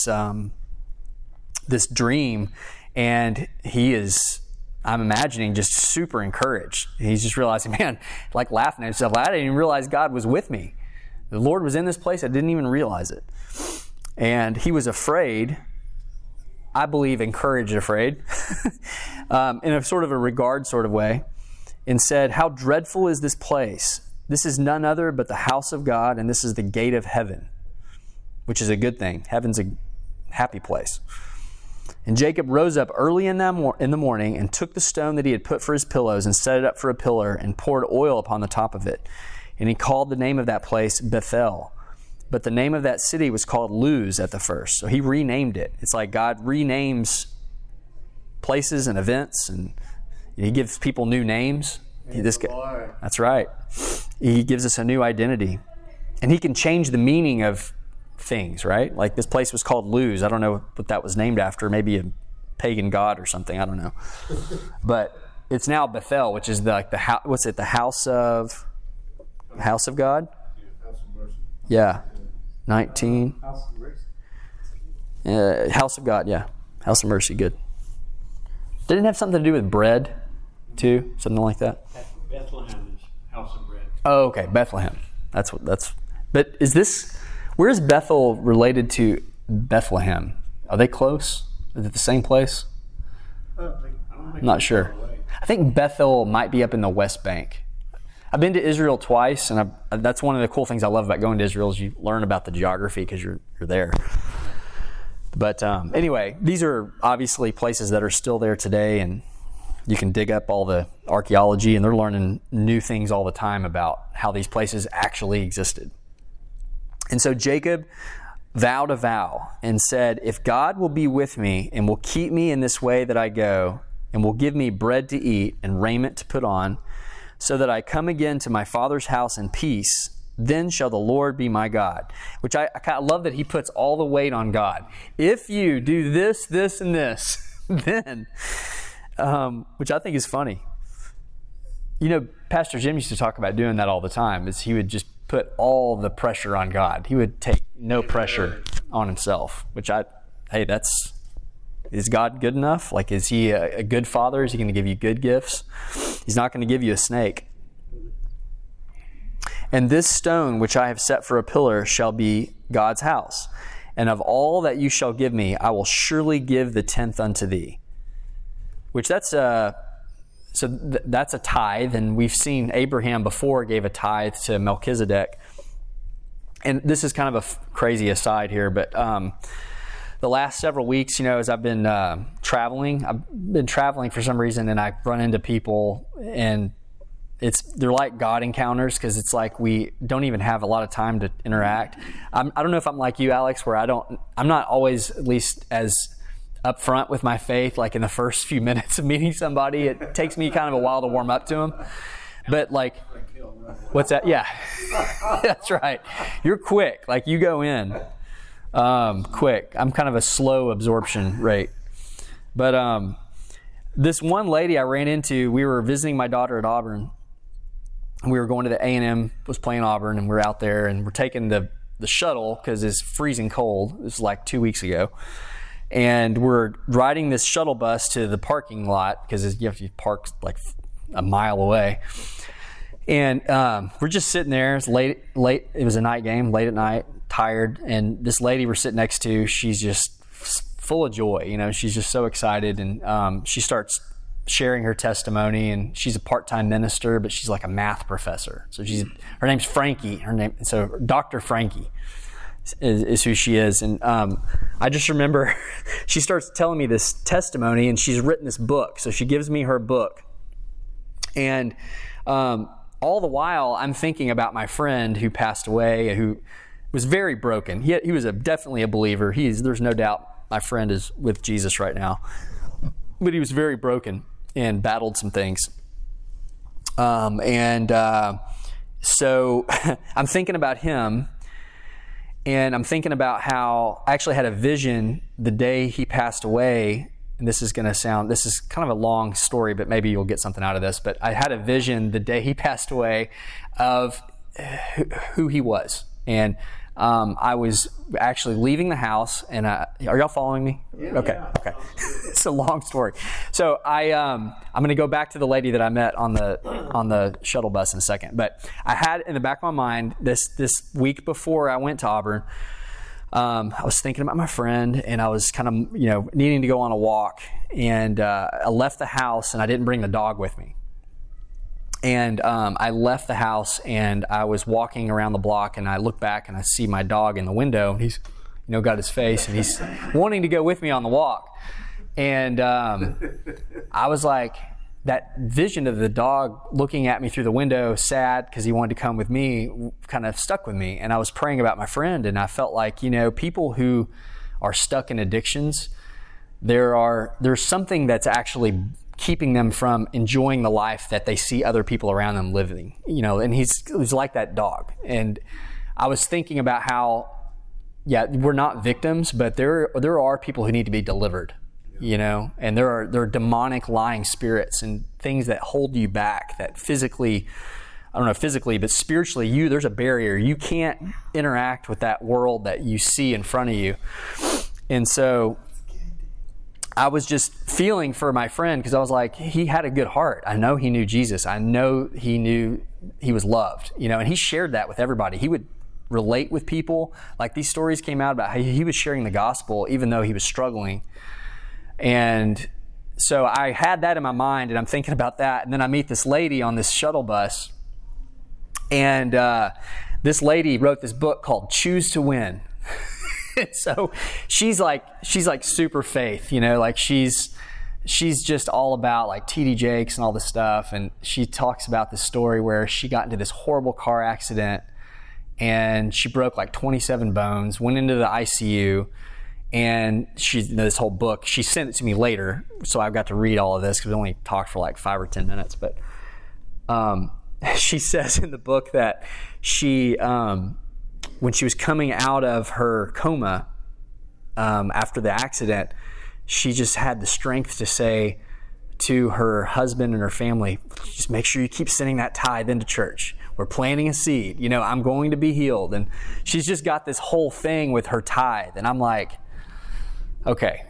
dream. And he is, I'm imagining, just super encouraged. He's just realizing, man, like laughing at himself. I didn't even realize God was with me. The Lord was in this place. I didn't even realize it. And he was afraid, I believe encouraged afraid, in a sort of a regard sort of way, and said, "How dreadful is this place? This is none other but the house of God, and this is the gate of heaven," which is a good thing. Heaven's happy place. And Jacob rose up early in the morning and took the stone that he had put for his pillows and set it up for a pillar and poured oil upon the top of it. And he called the name of that place Bethel. But the name of that city was called Luz at the first. So he renamed it. It's like God renames places and events, and he gives people new names. That's right. He gives us a new identity. And he can change the meaning of things, right? Like this place was called Luz. I don't know what that was named after. Maybe a pagan god or something. I don't know. But it's now Bethel, which is the house of God? House of Mercy. Yeah. 19. House of God, yeah. House of Mercy, good. Didn't it have something to do with bread, too? Something like that? Bethlehem is house of bread. Oh, okay. Bethlehem. But where is Bethel related to Bethlehem? Are they close? Is it the same place? I'm not sure. I think Bethel might be up in the West Bank. I've been to Israel twice, and that's one of the cool things I love about going to Israel is you learn about the geography because you're there. But anyway, these are obviously places that are still there today, and you can dig up all the archaeology, and they're learning new things all the time about how these places actually existed. And so Jacob vowed a vow and said, if God will be with me and will keep me in this way that I go, and will give me bread to eat and raiment to put on, so that I come again to my father's house in peace, then shall the Lord be my God. Which I kind of love that he puts all the weight on God. If you do this, this, and this, then, which I think is funny. You know, Pastor Jim used to talk about doing that all the time, is he would just put all the pressure on God. He would take no pressure on himself, which is God good enough? Like, is he a good father? Is he going to give you good gifts? He's not going to give you a snake. And this stone which I have set for a pillar shall be God's house. And of all that you shall give me, I will surely give the 10th unto thee. Which that's a tithe. And we've seen Abraham before gave a tithe to Melchizedek. And this is kind of a crazy aside here, but the last several weeks, as I've been traveling for some reason, and I run into people, and they're like God encounters, because it's like we don't even have a lot of time to interact. I don't know if I'm like you, Alex, where I'm not always at least as upfront with my faith, like in the first few minutes of meeting somebody. It takes me kind of a while to warm up to them. But like, what's that? Yeah, that's right. You're quick. Like you go in. Quick. I'm kind of a slow absorption rate. But this one lady I ran into, we were visiting my daughter at Auburn. We were going to the A&M, was playing Auburn, and we're out there, and we're taking the shuttle because it's freezing cold. This was like 2 weeks ago. And we're riding this shuttle bus to the parking lot because you have to park like a mile away. And we're just sitting there. It's late. It was a night game, late at night. Tired, and this lady we're sitting next to, she's just full of joy. She's just so excited, and she starts sharing her testimony. And she's a part-time minister, but she's like a math professor. So her name's Frankie. So Dr. Frankie is who she is. And I just remember she starts telling me this testimony, and she's written this book. So she gives me her book, and all the while I'm thinking about my friend who passed away, who was very broken. He was definitely a believer. There's no doubt my friend is with Jesus right now. But he was very broken and battled some things. So I'm thinking about him, and I'm thinking about how I actually had a vision the day he passed away. And this is kind of a long story, but maybe you'll get something out of this. But I had a vision the day he passed away of who he was. And I was actually leaving the house, and are y'all following me? Yeah, okay. It's a long story. So I'm going to go back to the lady that I met on the shuttle bus in a second. But I had in the back of my mind this week before I went to Auburn, I was thinking about my friend, and I was kind of needing to go on a walk, and I left the house, and I didn't bring the dog with me. And I left the house, and I was walking around the block, and I look back and I see my dog in the window. He's got his face, and he's wanting to go with me on the walk. And I was like, that vision of the dog looking at me through the window, sad because he wanted to come with me, kind of stuck with me. And I was praying about my friend, and I felt like, people who are stuck in addictions, there's something that's actually keeping them from enjoying the life that they see other people around them living, and he's like that dog. And I was thinking about how, we're not victims, but there are people who need to be delivered, and there are demonic lying spirits and things that hold you back, that physically, I don't know physically, but spiritually, there's a barrier. You can't interact with that world that you see in front of you. And so I was just feeling for my friend, because I was like, he had a good heart. I know he knew Jesus. I know he knew he was loved, and he shared that with everybody. He would relate with people. Like, these stories came out about how he was sharing the gospel even though he was struggling. And so I had that in my mind, and I'm thinking about that. And then I meet this lady on this shuttle bus, and this lady wrote this book called Choose to Win. So she's like super faith, like she's just all about like TD Jakes and all this stuff. And she talks about this story where she got into this horrible car accident, and she broke like 27 bones, went into the ICU, and this whole book, she sent it to me later, so I got to read all of this because we only talked for like 5 or 10 minutes. But she says in the book that she, when she was coming out of her coma after the accident, she just had the strength to say to her husband and her family, just make sure you keep sending that tithe into church. We're planting a seed. I'm going to be healed. And she's just got this whole thing with her tithe. And I'm like, okay,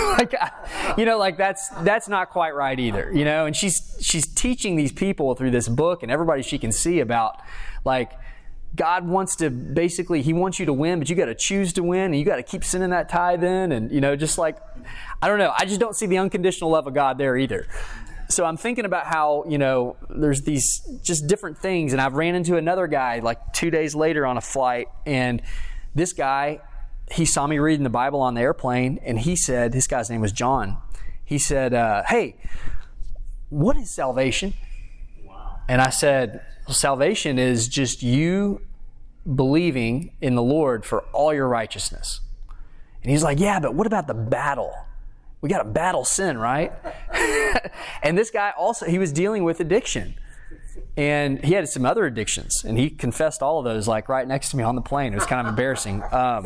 that's not quite right either, and she's teaching these people through this book and everybody she can see about, like, God wants to basically, he wants you to win, but you got to choose to win, and you got to keep sending that tithe in, and just like, I don't know, I just don't see the unconditional love of God there either. So I'm thinking about how, there's these just different things, and I've ran into another guy like 2 days later on a flight, and this guy, he saw me reading the Bible on the airplane, and he said, this guy's name was John. He said, hey, what is salvation? Wow. And I said, well, salvation is just you believing in the Lord for all your righteousness. And he's like, yeah, but what about the battle? We got to battle sin, right? And this guy also, he was dealing with addiction. And he had some other addictions, and he confessed all of those, like right next to me on the plane. It was kind of embarrassing.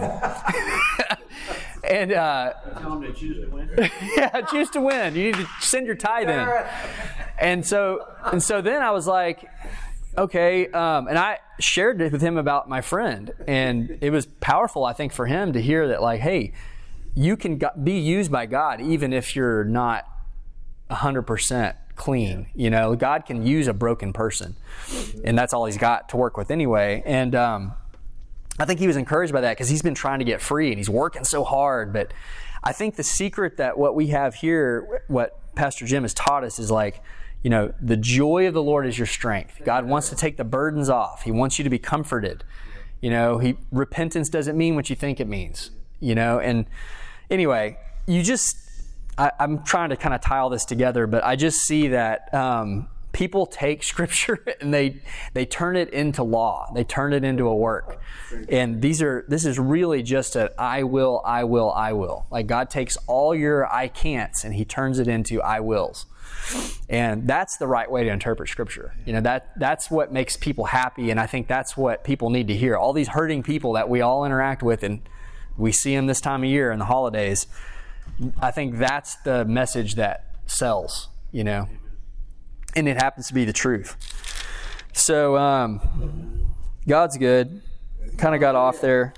And tell him to choose to win. Yeah, choose to win. You need to send your tithe in. And so then I was like, okay. And I shared it with him about my friend, and it was powerful, I think, for him to hear that, like, hey, you can be used by God even if you're not 100% clean. God can use a broken person, and that's all he's got to work with anyway. And I think he was encouraged by that, because he's been trying to get free and he's working so hard. But I think the secret that what we have here, what Pastor Jim has taught us, is like, the joy of the Lord is your strength. God wants to take the burdens off. He wants you to be comforted. Repentance doesn't mean what you think it means. And anyway, I'm trying to kind of tie all this together, but I just see that people take Scripture and they turn it into law. They turn it into a work. And this is really just an I will. Like, God takes all your I can'ts and he turns it into I wills. And that's the right way to interpret Scripture. That's what makes people happy, and I think that's what people need to hear. All these hurting people that we all interact with, and we see them this time of year in the holidays, I think that's the message that sells, and it happens to be the truth. So God's good. Kind of got off there.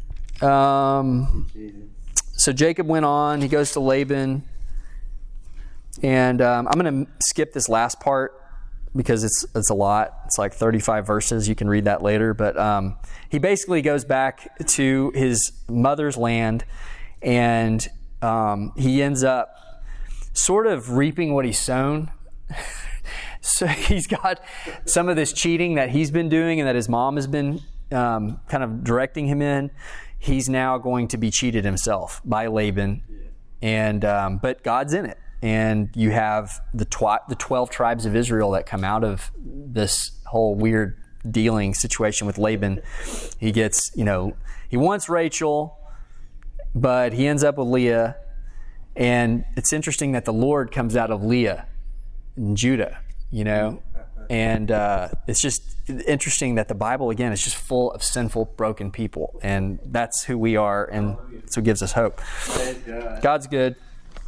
So Jacob went on. He goes to Laban. And I'm going to skip this last part because it's a lot. It's like 35 verses. You can read that later. But he basically goes back to his mother's land, and he ends up sort of reaping what he's sown. So he's got some of this cheating that he's been doing and that his mom has been kind of directing him in. he's now going to be cheated himself by Laban, and but God's in it, and you have the 12 tribes of Israel that come out of this whole weird dealing situation with Laban. He gets, he wants Rachel, but he ends up with Leah, and it's interesting that the Lord comes out of Leah in Judah, and it's just interesting that the Bible, again, is just full of sinful, broken people, and that's who we are, and that's what gives us hope. God's good.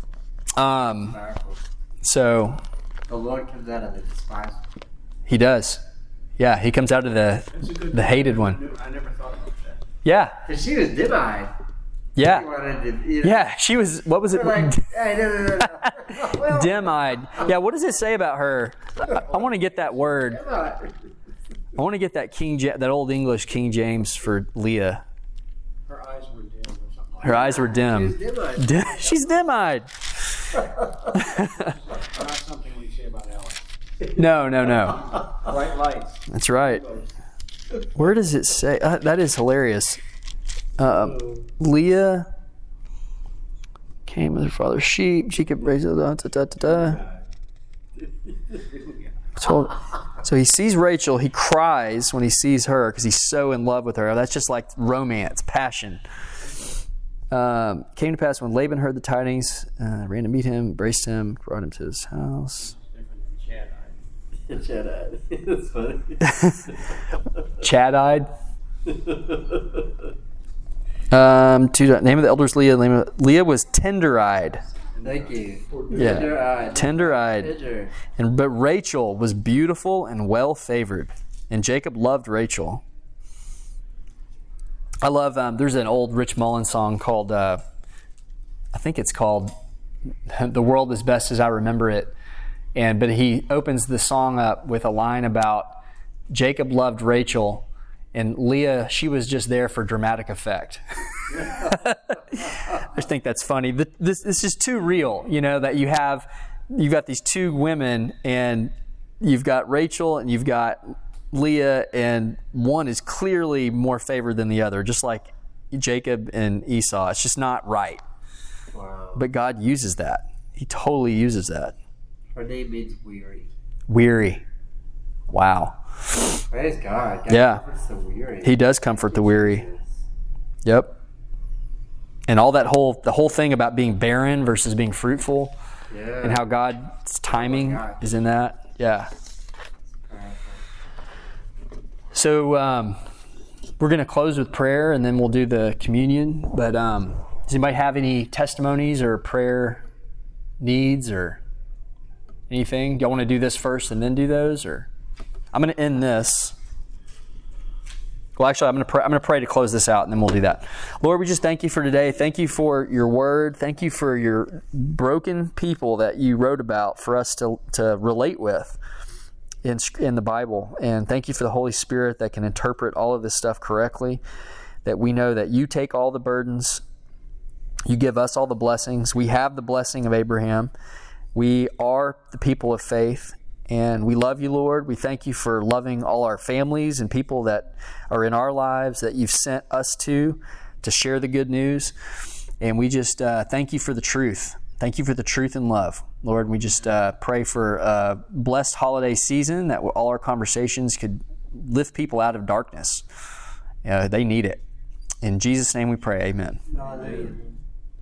So the Lord comes out of the despised. He does. Yeah, he comes out of the hated one. I never thought about that. Yeah. And she was dim-eyed. Yeah. She wanted to, Yeah, she was, what was it? like, hey, no. Well, Dim-eyed. Yeah, what does it say about her? I want to get that word. dim-eyed. I want to get that old English King James for Leah. Her eyes were dim or something like Her eyes were She was dim. dim-eyed. She's dim-eyed. that. Not something we say about Ellen. No. Bright lights. That's right. Where does it say? That is hilarious. Leah came with her father's sheep. She could raise it. So he sees Rachel. He cries when he sees her because he's so in love with her. That's just like romance, passion. Came to pass when Laban heard the tidings, ran to meet him, embraced him, brought him to his house. Different than Chad-eyed. That's funny. Chad-eyed. Name of the elders Leah. Leah was tender-eyed. Thank you. Yeah. Tender-eyed. Tender-eyed. Tender. But Rachel was beautiful and well favored, and Jacob loved Rachel. I love. There's an old Rich Mullins song called. I think it's called "The World is Best as I Remember It," but he opens the song up with a line about Jacob loved Rachel, and Leah, she was just there for dramatic effect. I just think that's funny. This is too real, that you've got these two women, and you've got Rachel and you've got Leah, and one is clearly more favored than the other, just like Jacob and Esau. It's just not right. Wow. But God uses that. He totally uses that. Her name means weary. Weary. Wow. Praise God. God Yeah. comforts the weary. He does comfort the weary. Yep. And all the whole thing about being barren versus being fruitful, Yeah. and how God's timing God. is in that. Yeah. So we're going to close with prayer, and then we'll do the communion. But does anybody have any testimonies or prayer needs or anything? Do y'all want to do this first and then do those? Or I'm going to end this. Well, actually, I'm going to pray to close this out, and then we'll do that. Lord, we just thank you for today. Thank you for your word. Thank you for your broken people that you wrote about for us to relate with in the Bible. And thank you for the Holy Spirit that can interpret all of this stuff correctly, that we know that you take all the burdens. You give us all the blessings. We have the blessing of Abraham. We are the people of faith. And we love you, Lord. We thank you for loving all our families and people that are in our lives that you've sent us to share the good news. And we just thank you for the truth. Thank you for the truth and love. Lord, we just pray for a blessed holiday season, that all our conversations could lift people out of darkness. They need it. In Jesus' name we pray, amen. Hallelujah.